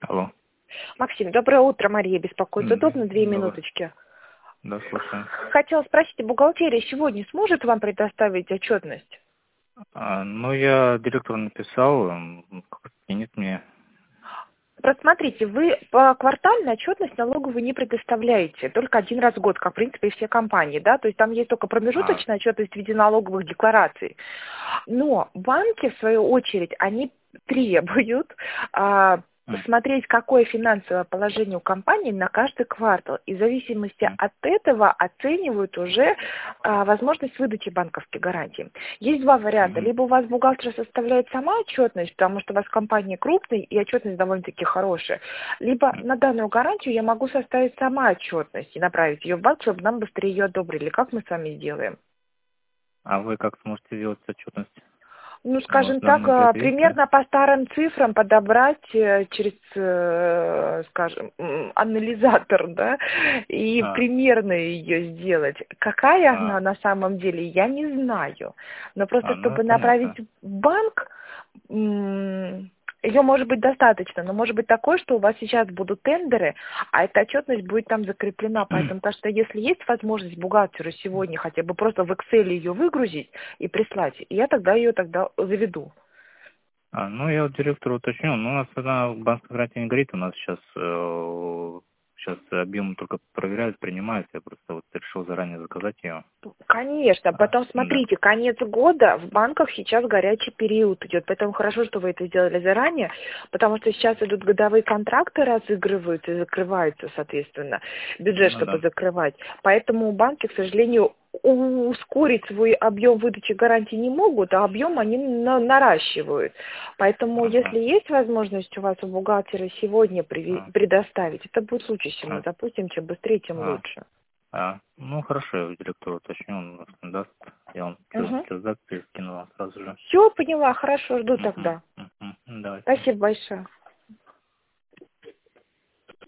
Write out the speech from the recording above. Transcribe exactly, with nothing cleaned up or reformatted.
Алло. Максим, доброе утро, Мария беспокоит. М, Удобно две Добрый. минуточки? Да, слушаю. Хотела спросить, бухгалтерия сегодня сможет вам предоставить отчетность? А, ну, я директору написал, м, как-то нет мне. Просто смотрите, вы по квартальной отчетность налоговую не предоставляете, только один раз в год, как в принципе и все компании, да, то есть там есть только А, промежуточная отчетность в виде налоговых деклараций. Но банки, в свою очередь, они требуют а, м, посмотреть, какое финансовое положение у компании на каждый квартал. И в зависимости м, от этого оценивают уже а, возможность выдачи банковской гарантии. Есть два варианта. мгм. Либо у вас бухгалтер составляет сама отчетность, потому что у вас компания крупная и отчетность довольно-таки хорошая. Либо на данную гарантию я могу составить сама отчетность и направить ее в банк, чтобы нам быстрее ее одобрили. Как мы с вами сделаем? А вы как сможете сделать отчетность? Ну, У вас скажем так, данные для а, этого есть, да? примерно по старым цифрам подобрать э, через, э, скажем, м, анализатор, да, и А, примерно ее сделать. Какая она а, на самом деле, я не знаю. Но просто а, ну, чтобы направить понятно. в банк, ее может быть достаточно, но может быть такое, что у вас сейчас будут тендеры, а эта отчетность будет там закреплена. Поэтому, так что если есть возможность бухгалтеру сегодня хотя бы просто в Excel ее выгрузить и прислать, я тогда ее тогда заведу. А, ну, я вот директору уточню, но у нас она банковская гарантия не горит, у нас сейчас, э, сейчас объем только проверяют, принимают, я просто вот решил заранее заказать ее. Конечно, А, потом да. смотрите, конец года, в банках сейчас горячий период идет, поэтому хорошо, что вы это сделали заранее, потому что сейчас идут годовые контракты, разыгрываются и закрываются, соответственно, бюджет, Ну, чтобы да. закрывать. Поэтому банки, к сожалению, ускорить свой объем выдачи гарантий не могут, а объем они на- наращивают. Поэтому, если Ага. есть возможность у вас у бухгалтера сегодня приве- А, предоставить, это будет лучше, чем мы а, запустим, чем быстрее, тем а. лучше. А, ну хорошо, я директору уточню, он нас не даст. Я вам через Угу. редакцию скину вам сразу же. Все, поняла, хорошо, жду Угу, тогда. угу. Давайте. Спасибо большое.